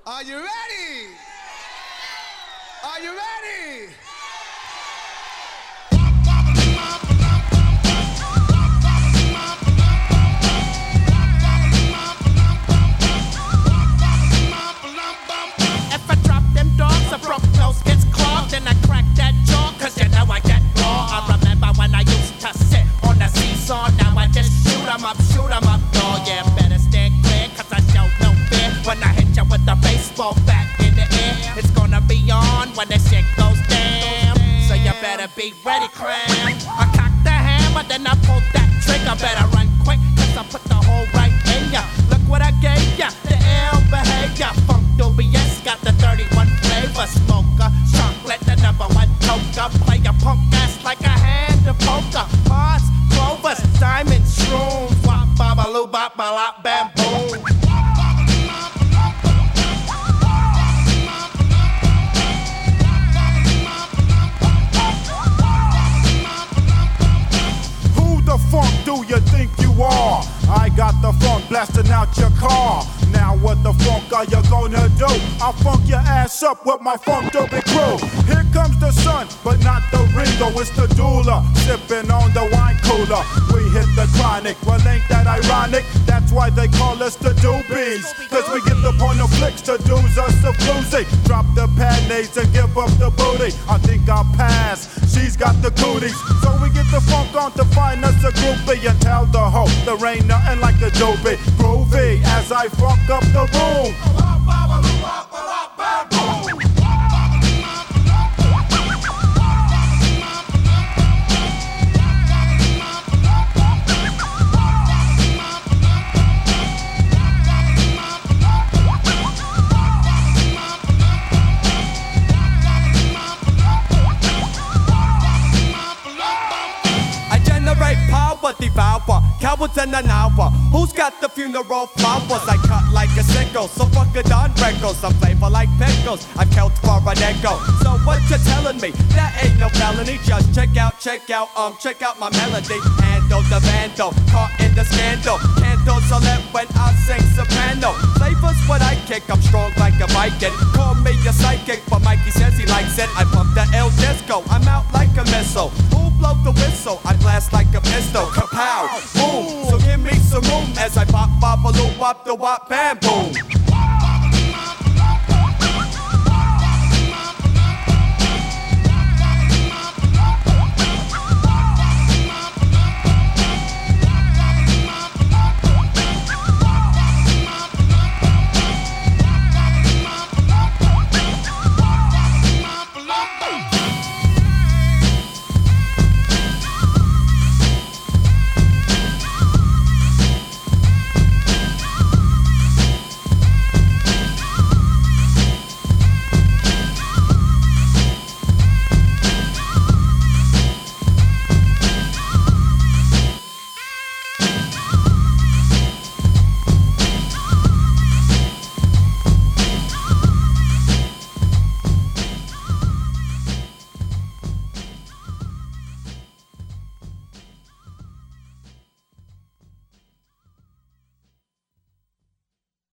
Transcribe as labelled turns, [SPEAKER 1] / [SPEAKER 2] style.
[SPEAKER 1] Are you ready? Are you ready?
[SPEAKER 2] If I drop them dogs, a broke nose gets clogged, and I crack that jaw, cause you know I get raw. I remember when I used to sit on the seesaw, now I just shoot 'em up, dog. Yeah, better stand clear, cause I show no fear. When I hit you with the baseball bat in the air, it's gonna be on when the shit goes down. So you better be ready, cram. I cock the hammer, then I pull that trigger. Better run quick, cause I put the hole right in ya. Look what I gave ya, the ill behavior. Funk Dubious got the 31 flavor. Smoker, chocolate, the #1 toker. Play a punk ass like a hand of poker. Mars, clovers, diamonds, shrooms. Wop, babaloo, bop, balop, bam, boom.
[SPEAKER 3] The funk do you think you are? I got the funk blasting out your car. Now what the funk are you gonna do? I'll funk your ass up with my funk dopey crew. Here comes the sun, but not the Ringo, it's the doula, sipping on the wine cooler. We hit the chronic, well ain't that ironic? That's why they call us the doobies, cause we get the porno flicks to do's us a floozy. Drop the panties and give up the booty. I think I'll pass, she's got the cooties. So we get the funk on to find us a groupie and tell the hoe there ain't nothing like a doobie. Groovy as I funk up the room.
[SPEAKER 4] Devour, cowards in an hour. Who's got the funeral flowers? I cut like a sickle, so fuck it on records. Some flavor like pickles, I count for an echo. So what you telling me? That ain't no felony. Just check out my melody. Handle the vandal, caught in the scandal. Candles so lit when I sing soprano. Flavors what I kick, I'm strong like a Viking. Call me a psychic, but Mikey says he likes it. I pump the El Disco, I'm out like a missile. Blow the whistle, I blast like a pistol. Kapow, boom. So give me some room as I pop, bop, a loop, wop, the wop, bam, boom.